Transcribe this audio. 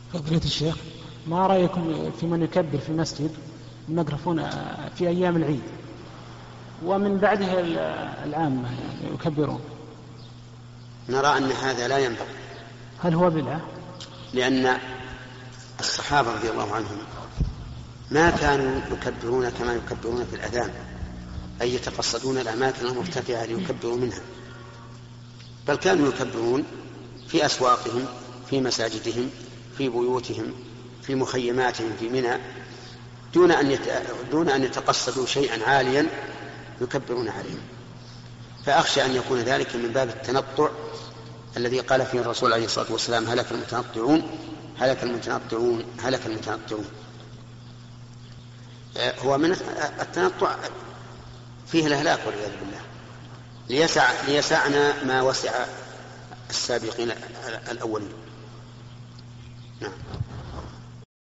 فضيلة الشيخ، ما رأيكم في من يكبر في المسجد الميكروفون في أيام العيد ومن بعدها العامة يكبرون؟ نرى أن هذا لا ينبغي. هل هو بدعة؟ لأن الصحابة رضي الله عنهم ما كانوا يكبرون كما يكبرون في الأذان، أي يتقصدون الأماكن المرتفعة ليكبروا منها، بل كانوا يكبرون في أسواقهم، في مساجدهم، في بيوتهم، في مخيماتهم في منى، دون أن يتقصدوا شيئا عاليا يكبرون عليه. فأخشى أن يكون ذلك من باب التنطع الذي قال فيه الرسول عليه الصلاة والسلام: هلك المتنطعون هلك المتنطعون هلك المتنطعون. هو من التنطع فيه الهلاك والعياذ بالله، ليسعنا ما وسع السابقين الأولين. نعم.